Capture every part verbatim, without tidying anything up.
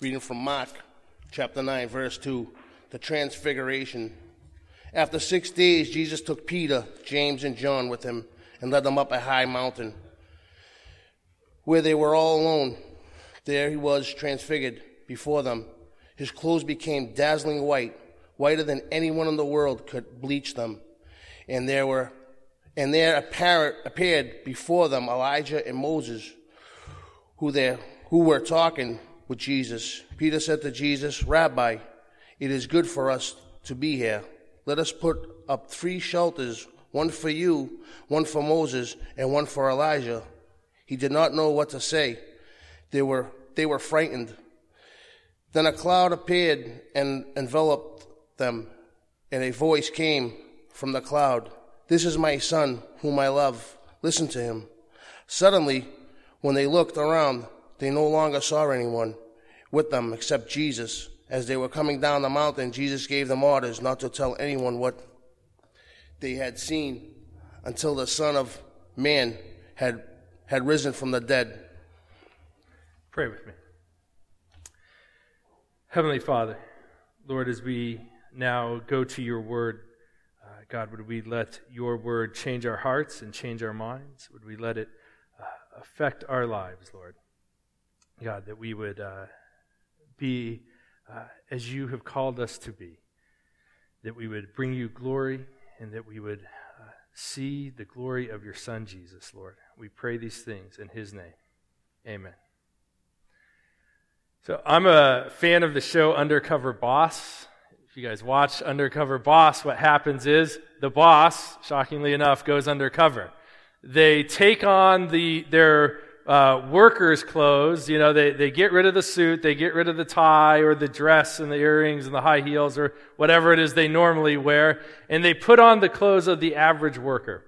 Reading from Mark chapter nine, verse two, the Transfiguration. After six days, Jesus took Peter, James, and John with him and led them up a high mountain, where they were all alone. There he was transfigured before them. His clothes became dazzling white, whiter than anyone in the world could bleach them. And there were, and there apparent, appeared before them Elijah and Moses, who there, who were talking with Jesus. Peter said to Jesus, "Rabbi, it is good for us to be here. Let us put up three shelters, one for you, one for Moses, and one for Elijah." He did not know what to say. They were, they were frightened. Then a cloud appeared and enveloped them, and a voice came from the cloud, "This is my son, whom I love. Listen to him." Suddenly, when they looked around, they no longer saw anyone with them except Jesus. As they were coming down the mountain, Jesus gave them orders not to tell anyone what they had seen until the Son of Man had, had risen from the dead. Pray with me. Heavenly Father, Lord, as we now go to your word, uh, God, would we let your word change our hearts and change our minds? Would we let it uh, affect our lives, Lord? God, that we would uh, be uh, as you have called us to be, that we would bring you glory and that we would uh, see the glory of your Son, Jesus, Lord. We pray these things in his name. Amen. So I'm a fan of the show Undercover Boss. If you guys watch Undercover Boss, what happens is the boss, shockingly enough, goes undercover. They take on the their uh, workers' clothes. You know, they, they get rid of the suit, they get rid of the tie or the dress and the earrings and the high heels or whatever it is they normally wear, and they put on the clothes of the average worker.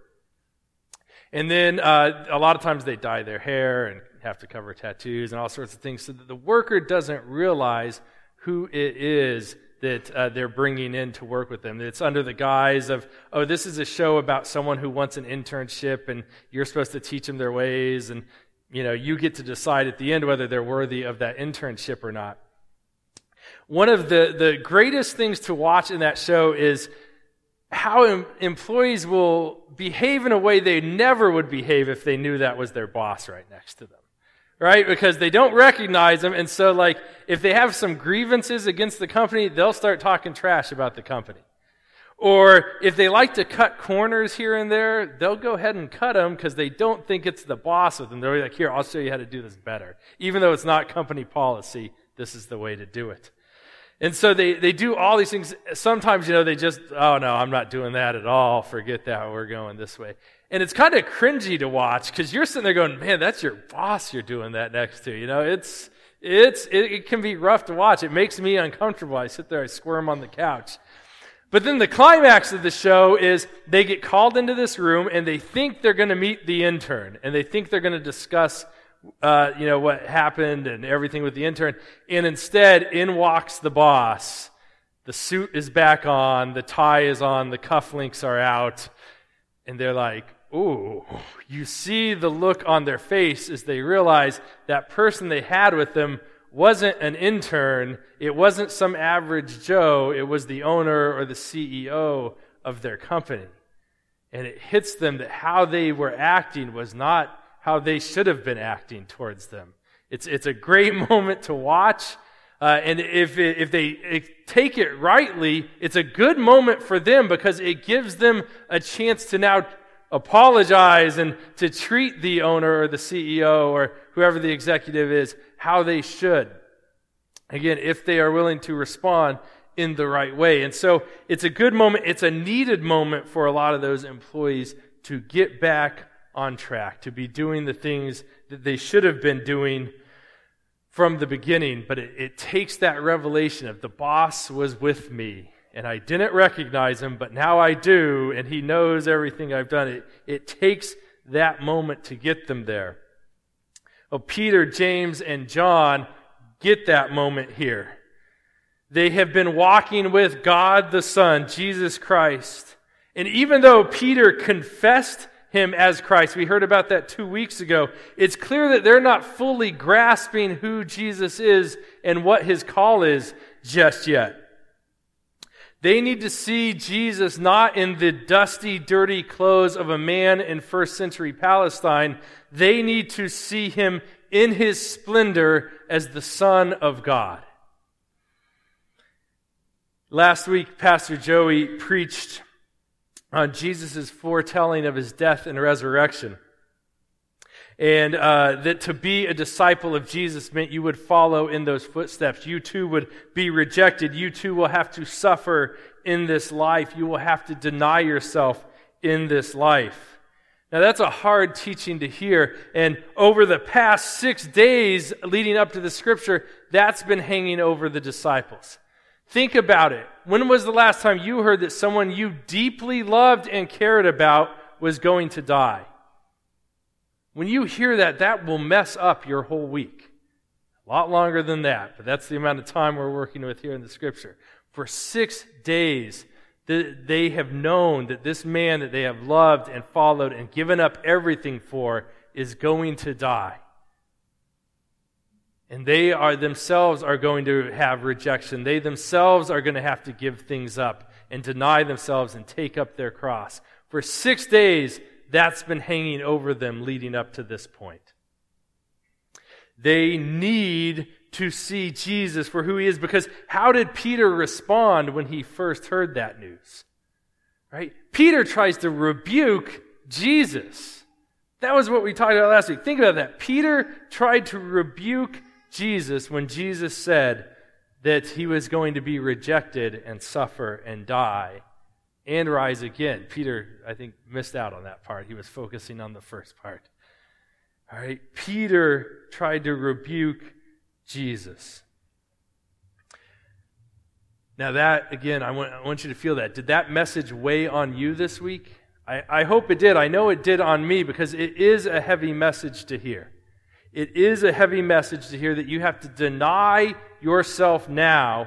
And then uh, a lot of times they dye their hair and have to cover tattoos and all sorts of things so that the worker doesn't realize who it is that uh, they're bringing in to work with them. It's under the guise of, oh, this is a show about someone who wants an internship and you're supposed to teach them their ways, and you know, you get to decide at the end whether they're worthy of that internship or not. One of the, the greatest things to watch in that show is how em- employees will behave in a way they never would behave if they knew that was their boss right next to them. Right? Because they don't recognize them, and so like if they have some grievances against the company, they'll start talking trash about the company. Or if they like to cut corners here and there, they'll go ahead and cut them because they don't think it's the boss with them. They're like, here, I'll show you how to do this better. Even though it's not company policy, this is the way to do it. And so they, they do all these things. Sometimes, you know, they just, oh no, I'm not doing that at all. Forget that, we're going this way. And it's kind of cringy to watch because you're sitting there going, man, that's your boss you're doing that next to. You know, it's, it's, it, it can be rough to watch. It makes me uncomfortable. I sit there, I squirm on the couch. But then the climax of the show is they get called into this room and they think they're going to meet the intern and they think they're going to discuss, uh, you know, what happened and everything with the intern. And instead, in walks the boss. The suit is back on, the tie is on, the cufflinks are out, and they're like, ooh, you see the look on their face as they realize that person they had with them wasn't an intern, it wasn't some average Joe, it was the owner or the C E O of their company. And it hits them that how they were acting was not how they should have been acting towards them. It's it's a great moment to watch, uh, and if it, if they if take it rightly, it's a good moment for them because it gives them a chance to now apologize and to treat the owner or the C E O or whoever the executive is how they should. Again, if they are willing to respond in the right way. And so it's a good moment. It's a needed moment for a lot of those employees to get back on track, to be doing the things that they should have been doing from the beginning. But it, it takes that revelation of the boss was with me and I didn't recognize him, but now I do, and he knows everything I've done. It, it takes that moment to get them there. Well, Peter, James, and John get that moment here. They have been walking with God the Son, Jesus Christ. And even though Peter confessed him as Christ. We heard about that two weeks ago. It's clear that they're not fully grasping who Jesus is and what his call is just yet. They need to see Jesus not in the dusty, dirty clothes of a man in first century Palestine. They need to see him in his splendor as the Son of God. Last week, Pastor Joey preached on Jesus' foretelling of his death and resurrection. And uh, that to be a disciple of Jesus meant you would follow in those footsteps. You too would be rejected. You too will have to suffer in this life. You will have to deny yourself in this life. Now that's a hard teaching to hear. And over the past six days leading up to the scripture, that's been hanging over the disciples. Think about it. When was the last time you heard that someone you deeply loved and cared about was going to die? When you hear that, that will mess up your whole week. A lot longer than that, but that's the amount of time we're working with here in the scripture. For six days, they have known that this man that they have loved and followed and given up everything for is going to die. And they are themselves are going to have rejection. They themselves are going to have to give things up and deny themselves and take up their cross. For six days, that's been hanging over them leading up to this point. They need to see Jesus for who he is, because how did Peter respond when he first heard that news? Right? Peter tries to rebuke Jesus. That was what we talked about last week. Think about that. Peter tried to rebuke Jesus when Jesus said that he was going to be rejected and suffer and die and rise again. Peter, I think, missed out on that part. He was focusing on the first part. All right, Peter tried to rebuke Jesus. Now that, again, I want, I want you to feel that. Did that message weigh on you this week? I, I hope it did. I know it did on me, because it is a heavy message to hear. It is a heavy message to hear that you have to deny yourself now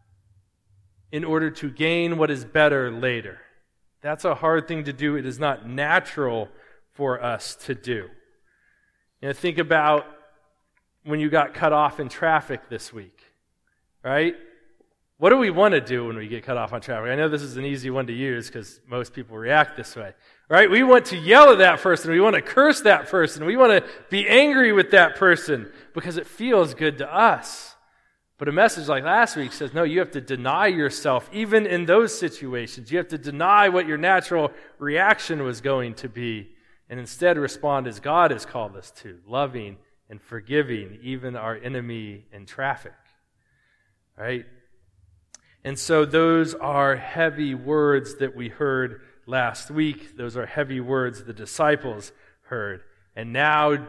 in order to gain what is better later. That's a hard thing to do. It is not natural for us to do. You know, think about when you got cut off in traffic this week, right? What do we want to do when we get cut off on traffic? I know this is an easy one to use because most people react this way, right? We want to yell at that person. We want to curse that person. We want to be angry with that person because it feels good to us. But a message like last week says, no, you have to deny yourself, even in those situations. You have to deny what your natural reaction was going to be and instead respond as God has called us to, loving and forgiving even our enemy in traffic, right? And so those are heavy words that we heard last week. Those are heavy words the disciples heard. And now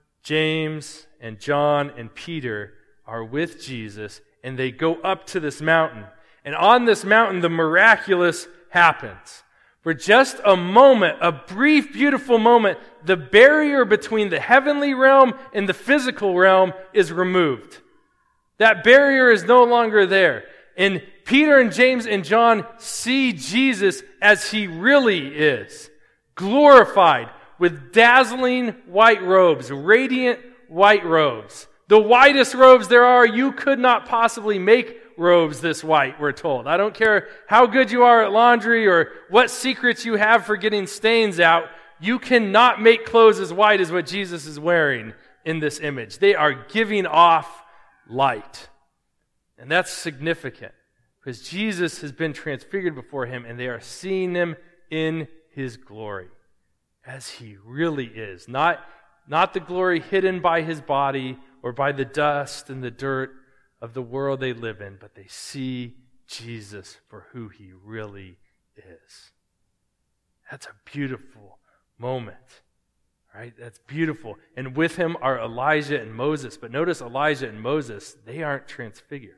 James and John and Peter are with Jesus, and they go up to this mountain. And on this mountain, the miraculous happens. For just a moment, a brief, beautiful moment, the barrier between the heavenly realm and the physical realm is removed. That barrier is no longer there. And Peter and James and John see Jesus as he really is, glorified with dazzling white robes, radiant white robes. The whitest robes there are. You could not possibly make robes this white, we're told. I don't care how good you are at laundry or what secrets you have for getting stains out. You cannot make clothes as white as what Jesus is wearing in this image. They are giving off light. And that's significant because Jesus has been transfigured before him and they are seeing him in his glory as he really is. Not, not the glory hidden by his body or by the dust and the dirt of the world they live in, but they see Jesus for who he really is. That's a beautiful moment, right? That's beautiful. And with him are Elijah and Moses. But notice Elijah and Moses, they aren't transfigured.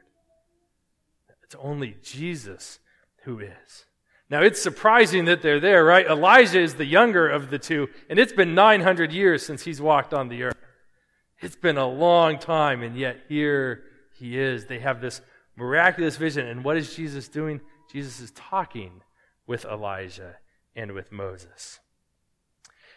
It's only Jesus who is. Now, it's surprising that they're there, right? Elijah is the younger of the two, and it's been nine hundred years since he's walked on the earth. It's been a long time, and yet here he is. They have this miraculous vision, and what is Jesus doing? Jesus is talking with Elijah and with Moses.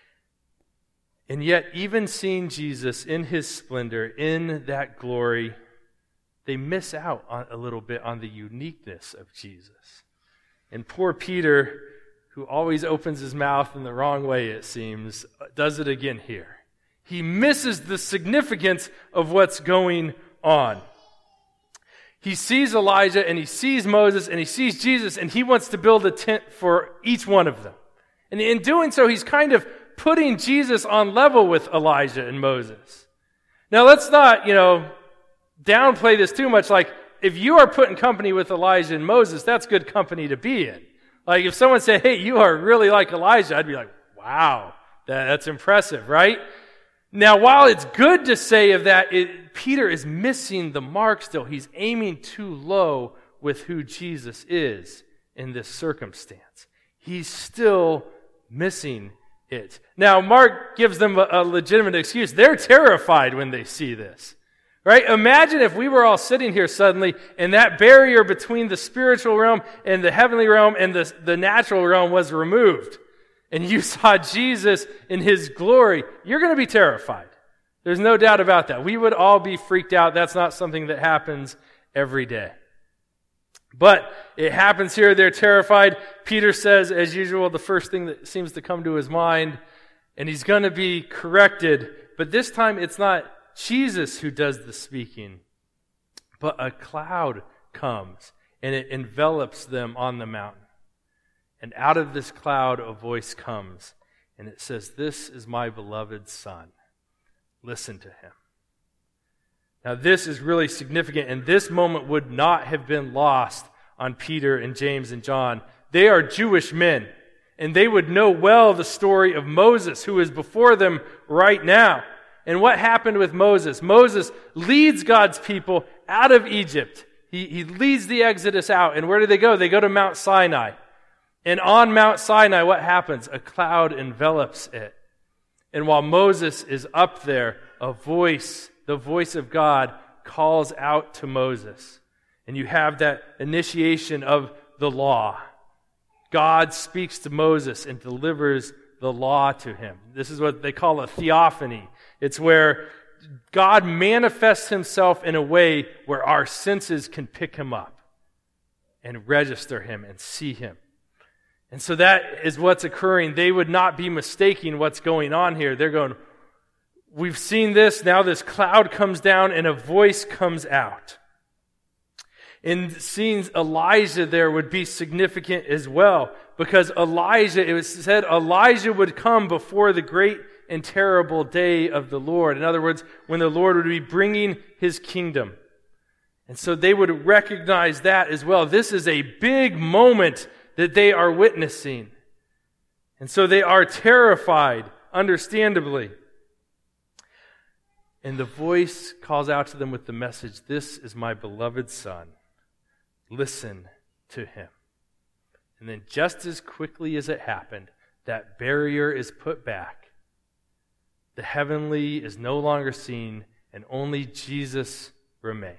And yet, even seeing Jesus in his splendor, in that glory, they miss out on, a little bit on the uniqueness of Jesus. And poor Peter, who always opens his mouth in the wrong way, it seems, does it again here. He misses the significance of what's going on. He sees Elijah and he sees Moses and he sees Jesus, and he wants to build a tent for each one of them. And in doing so, he's kind of putting Jesus on level with Elijah and Moses. Now, let's not, you know, downplay this too much. Like, if you are put in company with Elijah and Moses, that's good company to be in. Like, if someone said, hey, you are really like Elijah, I'd be like, wow, that, that's impressive, right? Now, while it's good to say of that, it, Peter is missing the mark still. He's aiming too low with who Jesus is in this circumstance. He's still missing it. Now, Mark gives them a, a legitimate excuse. They're terrified when they see this. Right? Imagine if we were all sitting here suddenly and that barrier between the spiritual realm and the heavenly realm and the, the natural realm was removed. And you saw Jesus in his glory. You're going to be terrified. There's no doubt about that. We would all be freaked out. That's not something that happens every day. But it happens here. They're terrified. Peter says, as usual, the first thing that seems to come to his mind, and he's going to be corrected. But this time it's not Jesus who does the speaking, but a cloud comes and it envelops them on the mountain. And out of this cloud a voice comes, and it says, "This is my beloved Son. Listen to him." Now this is really significant, and this moment would not have been lost on Peter and James and John. They are Jewish men, and they would know well the story of Moses, who is before them right now. And what happened with Moses? Moses leads God's people out of Egypt. He, he leads the Exodus out. And where do they go? They go to Mount Sinai. And on Mount Sinai, what happens? A cloud envelops it. And while Moses is up there, a voice, the voice of God, calls out to Moses. And you have that initiation of the law. God speaks to Moses and delivers the law to him. This is what they call a theophany. It's where God manifests himself in a way where our senses can pick him up and register him and see him. And so that is what's occurring. They would not be mistaking what's going on here. They're going, we've seen this, now this cloud comes down and a voice comes out. And seeing Elijah there would be significant as well, because Elijah, it was said Elijah would come before the great and terrible day of the Lord. In other words, when the Lord would be bringing his kingdom. And so they would recognize that as well. This is a big moment that they are witnessing. And so they are terrified, understandably. And the voice calls out to them with the message, "This is my beloved Son. Listen to him." And then just as quickly as it happened, that barrier is put back. The heavenly is no longer seen, and only Jesus remains.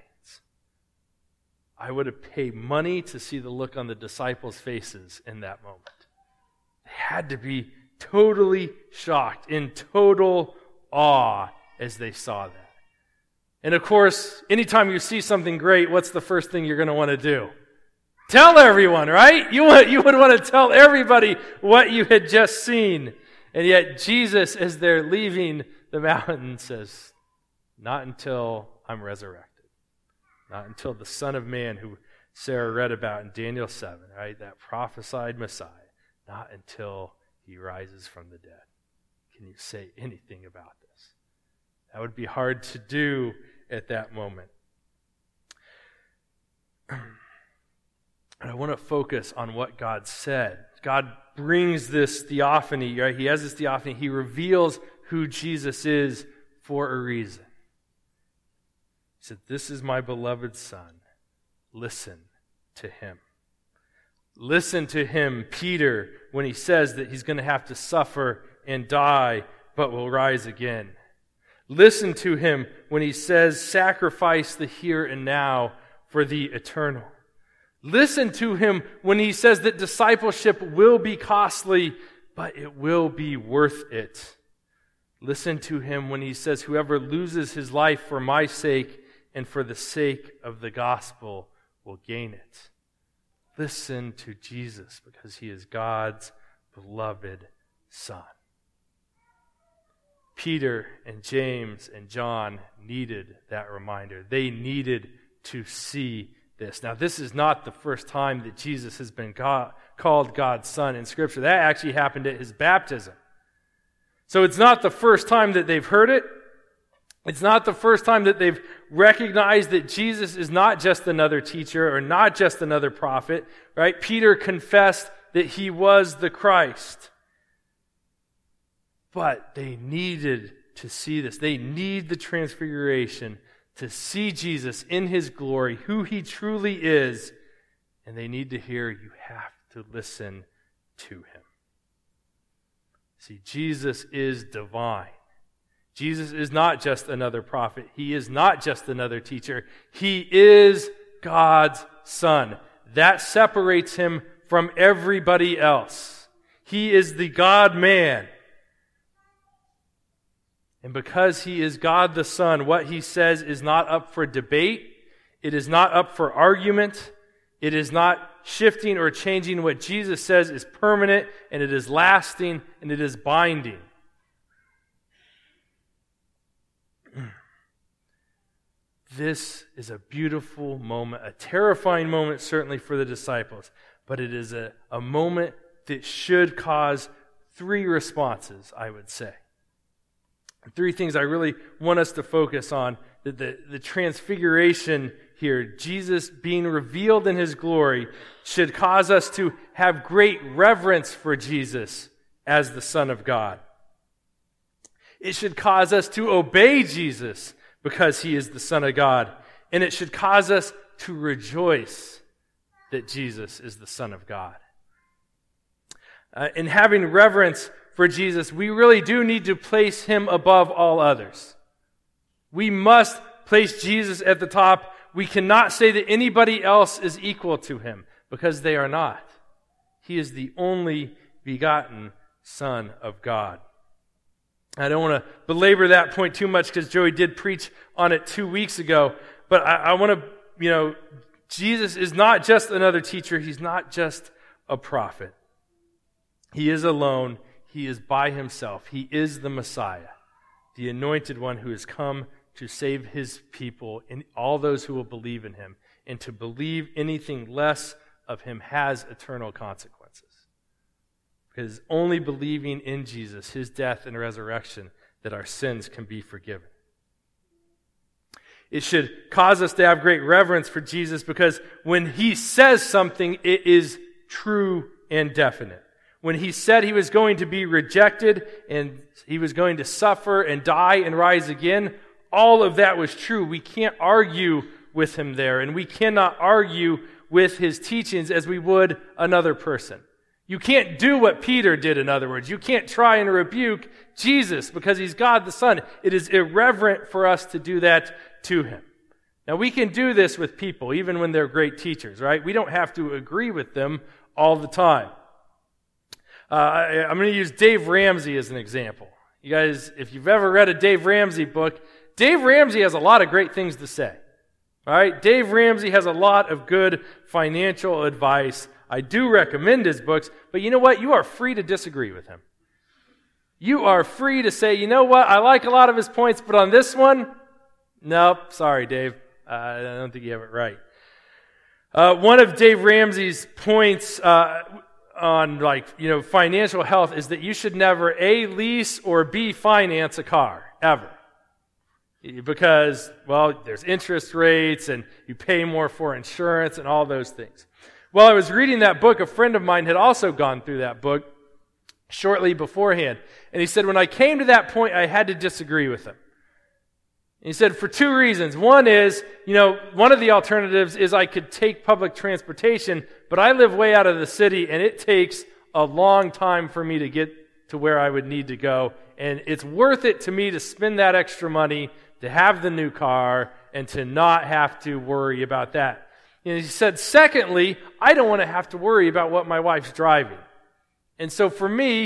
I would have paid money to see the look on the disciples' faces in that moment. They had to be totally shocked, in total awe as they saw that. And of course, anytime you see something great, what's the first thing you're going to want to do? Tell everyone, right? You want, you would want to tell everybody what you had just seen. And yet Jesus, as they're leaving the mountain, says, not until I'm resurrected. Not until the Son of Man, who Sarah read about in Daniel seven, right? That prophesied Messiah. Not until he rises from the dead can you say anything about this. That would be hard to do at that moment. And I want to focus on what God said. God brings this theophany, right? He has this theophany. He reveals who Jesus is for a reason. He said, "This is my beloved Son. Listen to him." Listen to him, Peter, when he says that he's going to have to suffer and die, but will rise again. Listen to him when he says, sacrifice the here and now for the eternal. Listen to him when he says that discipleship will be costly, but it will be worth it. Listen to him when he says, whoever loses his life for my sake and for the sake of the gospel will gain it. Listen to Jesus because he is God's beloved Son. Peter and James and John needed that reminder. They needed to see this. Now, this is not the first time that Jesus has been God, called God's Son in Scripture. That actually happened at his baptism. So it's not the first time that they've heard it. It's not the first time that they've recognized that Jesus is not just another teacher or not just another prophet, right? Peter confessed that he was the Christ. But they needed to see this. They need the transfiguration to see Jesus in his glory, who he truly is, and they need to hear, you have to listen to him. See, Jesus is divine. Jesus is not just another prophet. He is not just another teacher. He is God's Son. That separates him from everybody else. He is the God-man. And because he is God the Son, what he says is not up for debate. It is not up for argument. It is not shifting or changing. What Jesus says is permanent, and it is lasting, and it is binding. This is a beautiful moment, a terrifying moment certainly for the disciples, but it is a, a moment that should cause three responses, I would say. Three things I really want us to focus on. The, the, the transfiguration here, Jesus being revealed in his glory, should cause us to have great reverence for Jesus as the Son of God. It should cause us to obey Jesus because he is the Son of God. And it should cause us to rejoice that Jesus is the Son of God. Uh, in having reverence for Jesus, we really do need to place him above all others. We must place Jesus at the top. We cannot say that anybody else is equal to him, because they are not. He is the only begotten Son of God. I don't want to belabor that point too much because Joey did preach on it two weeks ago, but I, I want to, you know, Jesus is not just another teacher. He's not just a prophet. He is alone. He is by himself. He is the Messiah, the anointed one who has come to save his people and all those who will believe in him. And to believe anything less of him has eternal consequences. Because only believing in Jesus, his death and resurrection, that our sins can be forgiven. It should cause us to have great reverence for Jesus because when he says something, it is true and definite. When he said he was going to be rejected and he was going to suffer and die and rise again, all of that was true. We can't argue with him there, and we cannot argue with his teachings as we would another person. You can't do what Peter did, in other words. You can't try and rebuke Jesus because he's God the Son. It is irreverent for us to do that to him. Now, we can do this with people, even when they're great teachers, right? We don't have to agree with them all the time. Uh, I, I'm going to use Dave Ramsey as an example. You guys, if you've ever read a Dave Ramsey book, Dave Ramsey has a lot of great things to say. All right? Dave Ramsey has a lot of good financial advice. I do recommend his books, but you know what? You are free to disagree with him. You are free to say, you know what? I like a lot of his points, but on this one, nope, sorry, Dave. Uh, I don't think you have it right. Uh, one of Dave Ramsey's points uh, on, like, you know, financial health is that you should never A, lease or B, finance a car, ever. Because, well, there's interest rates and you pay more for insurance and all those things. While I was reading that book, a friend of mine had also gone through that book shortly beforehand. And he said, when I came to that point, I had to disagree with him. And he said, for two reasons. One is, you know, one of the alternatives is I could take public transportation, but I live way out of the city, and it takes a long time for me to get to where I would need to go. And it's worth it to me to spend that extra money to have the new car and to not have to worry about that. And he said, secondly, I don't want to have to worry about what my wife's driving. And so for me,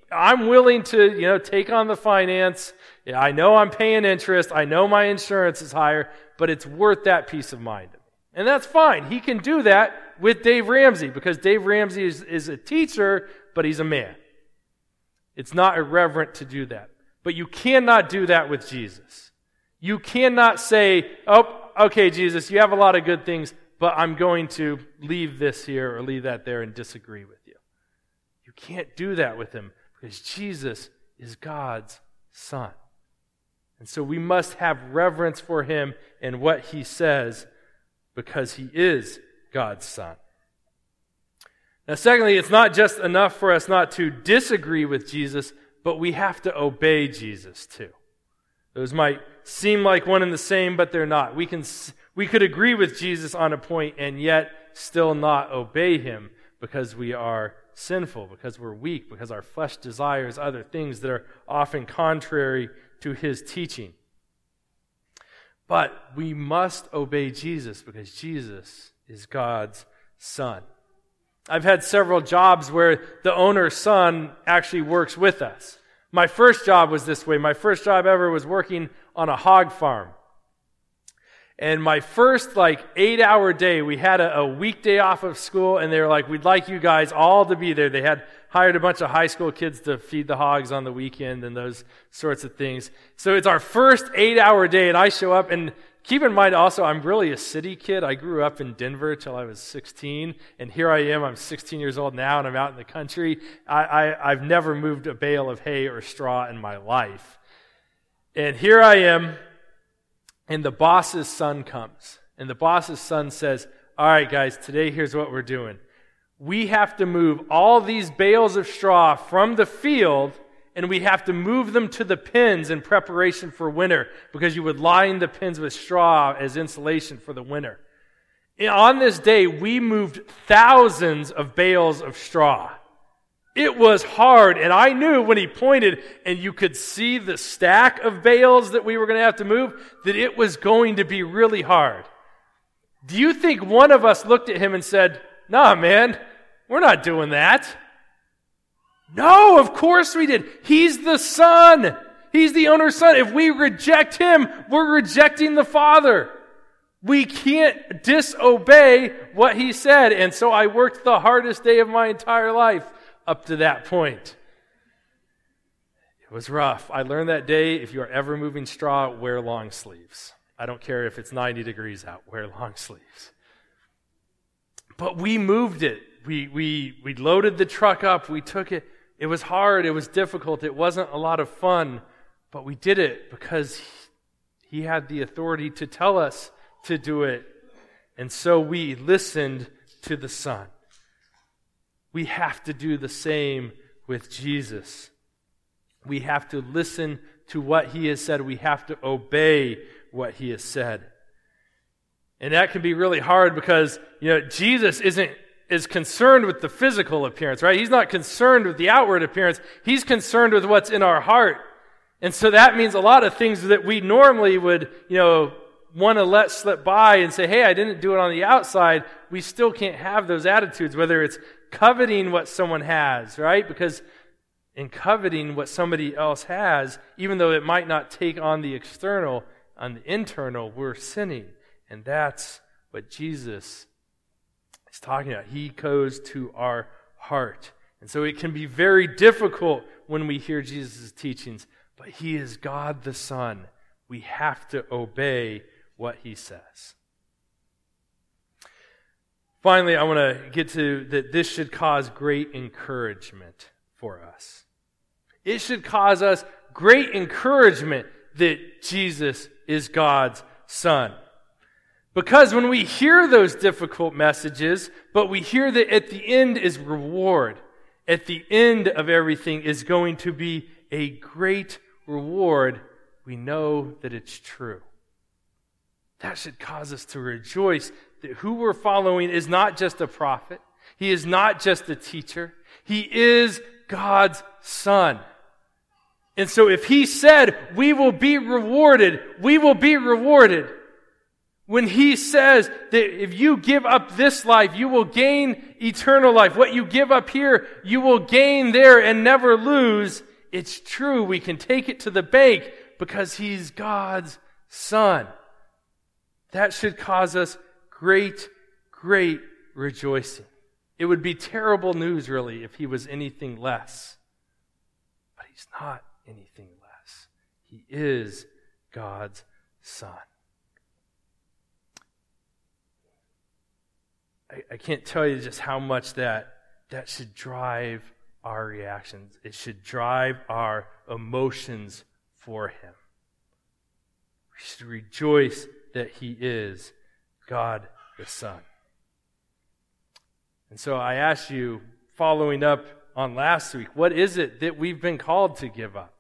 I'm willing to, you know, take on the finance. Yeah, I know I'm paying interest. I know my insurance is higher, but it's worth that peace of mind. And that's fine. He can do that with Dave Ramsey because Dave Ramsey is, is a teacher, but he's a man. It's not irreverent to do that. But you cannot do that with Jesus. You cannot say, oh, okay, Jesus, you have a lot of good things, but I'm going to leave this here or leave that there and disagree with you. You can't do that with him because Jesus is God's Son. And so we must have reverence for him and what he says because he is God's Son. Now, secondly, it's not just enough for us not to disagree with Jesus, but we have to obey Jesus too. Those might seem like one and the same, but they're not. We can we could agree with Jesus on a point and yet still not obey him because we are sinful, because we're weak, because our flesh desires other things that are often contrary to his teaching. But we must obey Jesus because Jesus is God's Son. I've had several jobs where the owner's son actually works with us. My first job was this way. My first job ever was working on a hog farm. And my first like eight-hour day, we had a, a weekday off of school, and they were like, we'd like you guys all to be there. They had hired a bunch of high school kids to feed the hogs on the weekend and those sorts of things. So it's our first eight-hour day, and I show up, and keep in mind also, I'm really a city kid. I grew up in Denver till I was sixteen, and here I am. I'm sixteen years old now, and I'm out in the country. I, I, I've never moved a bale of hay or straw in my life. And here I am, and the boss's son comes. And the boss's son says, all right, guys, today here's what we're doing. We have to move all these bales of straw from the field, and we have to move them to the pens in preparation for winter because you would line the pens with straw as insulation for the winter. And on this day, we moved thousands of bales of straw. It was hard, and I knew when he pointed and you could see the stack of bales that we were going to have to move, that it was going to be really hard. Do you think one of us looked at him and said, nah, man, we're not doing that? No, of course we did. He's the Son. He's the owner's son. If we reject him, we're rejecting the Father. We can't disobey what he said. And so I worked the hardest day of my entire life up to that point. It was rough. I learned that day, if you are ever moving straw, wear long sleeves. I don't care if it's ninety degrees out, wear long sleeves. But we moved it. We, we, we loaded the truck up. We took it. It was hard. It was difficult. It wasn't a lot of fun. But we did it because he, he had the authority to tell us to do it. And so we listened to the Son. We have to do the same with Jesus. We have to listen to what he has said. We have to obey what he has said. And that can be really hard because, you know, Jesus isn't is concerned with the physical appearance, right? He's not concerned with the outward appearance. He's concerned with what's in our heart. And so that means a lot of things that we normally would, you know, want to let slip by and say, hey, I didn't do it on the outside. We still can't have those attitudes, whether it's coveting what someone has, right? Because in coveting what somebody else has, even though it might not take on the external, on the internal, we're sinning. And that's what Jesus is talking about. He goes to our heart. And so it can be very difficult when we hear Jesus' teachings, but he is God the Son. We have to obey what he says. Finally, I want to get to that this should cause great encouragement for us. It should cause us great encouragement that Jesus is God's Son. Because when we hear those difficult messages, but we hear that at the end is reward, at the end of everything is going to be a great reward, we know that it's true. That should cause us to rejoice that who we're following is not just a prophet. He is not just a teacher. He is God's Son. And so if he said, we will be rewarded, we will be rewarded. When he says that if you give up this life, you will gain eternal life. What you give up here, you will gain there and never lose. It's true. We can take it to the bank because he's God's Son. That should cause us great, great rejoicing. It would be terrible news, really, if he was anything less. But he's not anything less. He is God's Son. I, I can't tell you just how much that, that should drive our reactions. It should drive our emotions for him. We should rejoice that he is God the Son. And so I ask you, following up on last week, what is it that we've been called to give up?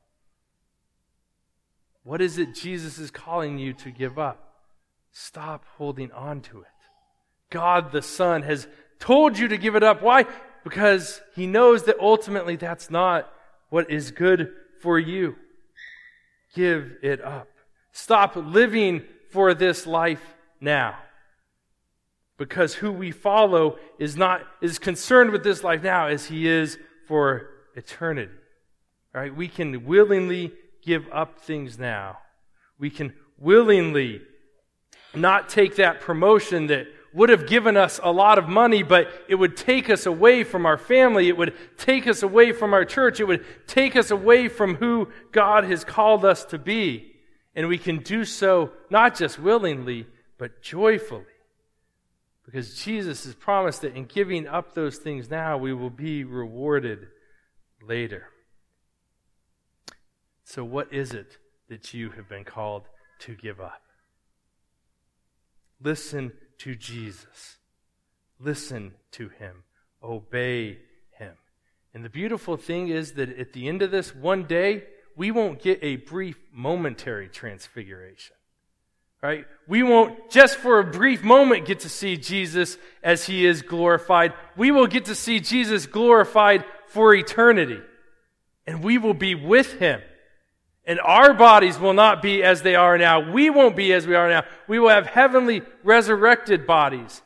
What is it Jesus is calling you to give up? Stop holding on to it. God the Son has told you to give it up. Why? Because he knows that ultimately that's not what is good for you. Give it up. Stop living for this life now. Because who we follow is not is concerned with this life now as he is for eternity. All right? We can willingly give up things now. We can willingly not take that promotion that would have given us a lot of money, but it would take us away from our family. It would take us away from our church. It would take us away from who God has called us to be. And we can do so not just willingly, but joyfully. Because Jesus has promised that in giving up those things now, we will be rewarded later. So what is it that you have been called to give up? Listen to Jesus. Listen to him. Obey him. And the beautiful thing is that at the end of this one day, we won't get a brief momentary transfiguration. Right? We won't just for a brief moment get to see Jesus as he is glorified. We will get to see Jesus glorified for eternity. And we will be with him. And our bodies will not be as they are now. We won't be as we are now. We will have heavenly resurrected bodies.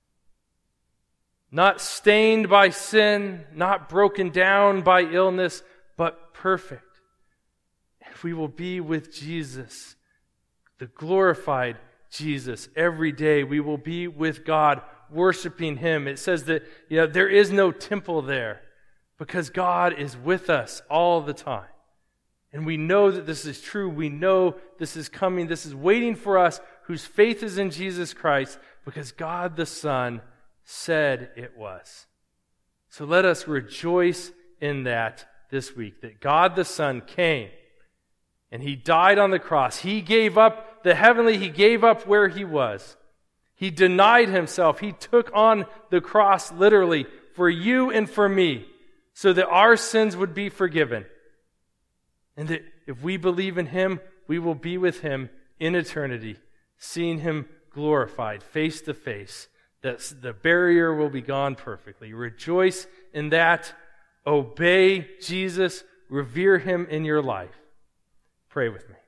Not stained by sin, not broken down by illness, but perfect. And we will be with Jesus, the glorified Jesus, every day. We will be with God, worshiping him. It says that, you know, there is no temple there because God is with us all the time. And we know that this is true. We know this is coming. This is waiting for us whose faith is in Jesus Christ because God the Son said it was. So let us rejoice in that this week, that God the Son came and he died on the cross. He gave up the heavenly. He gave up where he was. He denied himself. He took on the cross literally for you and for me so that our sins would be forgiven. And that if we believe in him, we will be with him in eternity, seeing him glorified face to face. That the barrier will be gone perfectly. Rejoice in that. Obey Jesus. Revere him in your life. Pray with me.